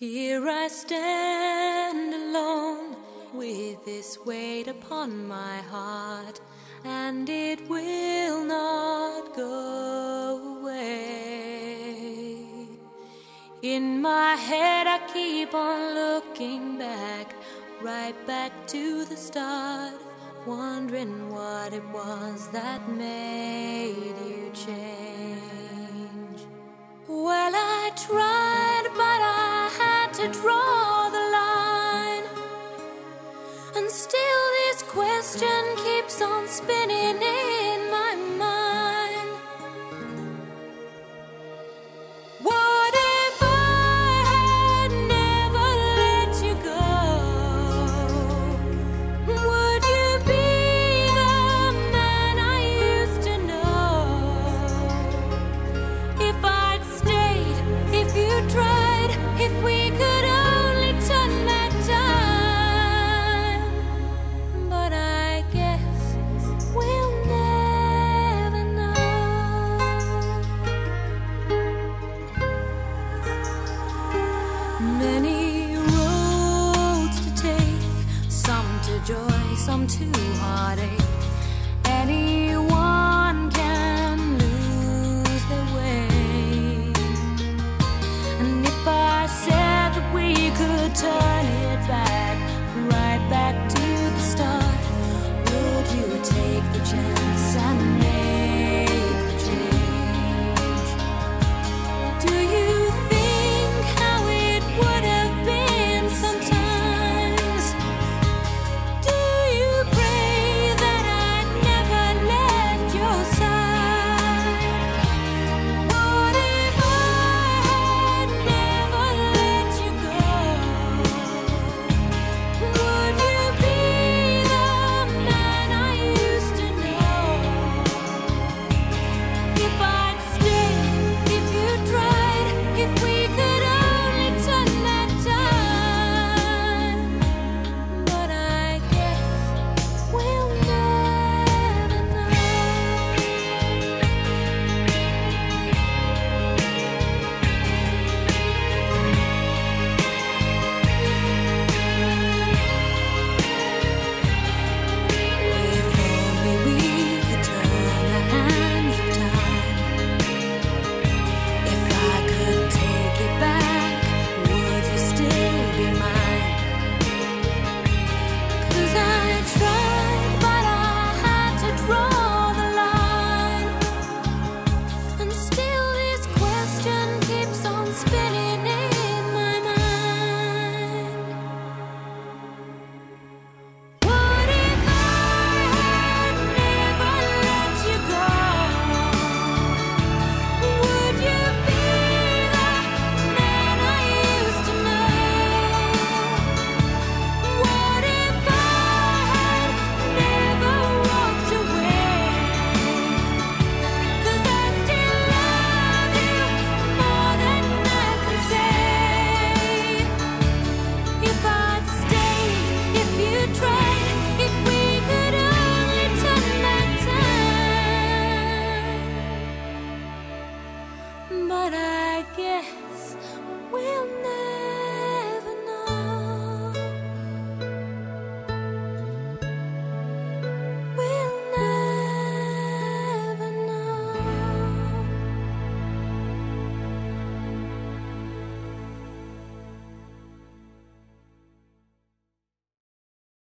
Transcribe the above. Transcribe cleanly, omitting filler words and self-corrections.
Here I stand alone with this weight upon my heart, and it will not go away. In my head I keep on looking back, right back to the start, wondering what it was that made you change. Well, I tried, but I had to draw the line, and still this question keeps on spinning in my mind. What if I had never let you go? Would you be the man I used to know? If I'd stayed, if you tried, if we could only turn back time. But I guess we'll never know. Many roads to take, some to joy, some to heartache. Anyone can lose their way. And if I said that we could turn it back, right back to the start, would you take the chance?